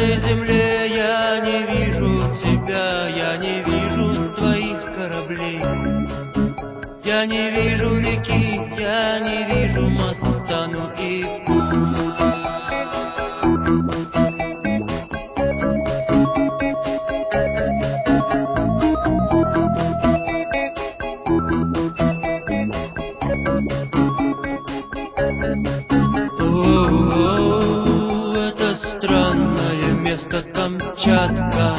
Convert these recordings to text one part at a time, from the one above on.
этой земле я не вижу тебя, я не вижу твоих кораблей. Я не вижу реки, я не вижу моста, ну и пусть. О, это странное место Камчатка.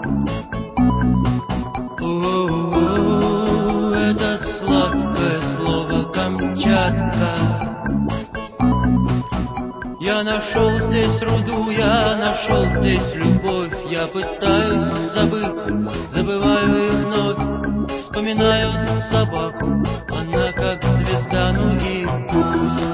О, это сладкое слово Камчатка. Я нашел здесь руду, я нашел здесь любовь. Я пытаюсь забыть, забываю и вновь вспоминаю собаку. Она как звезда, ну и пусть.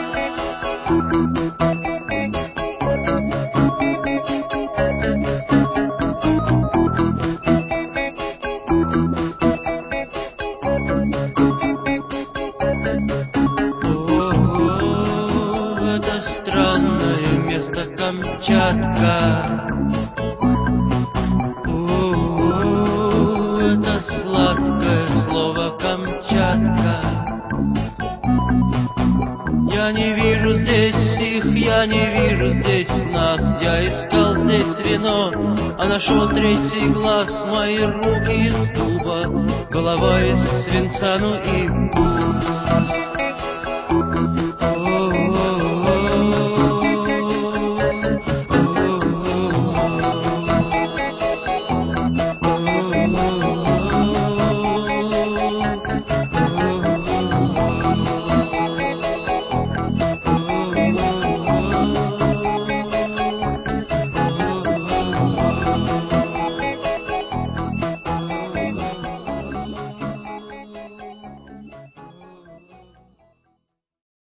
Странное место Камчатка. О, это сладкое слово Камчатка. Я не вижу здесь их, я не вижу здесь нас. Я искал здесь вино, а нашел третий глаз. Мои руки из дуба, голова из свинца, ну и пусть.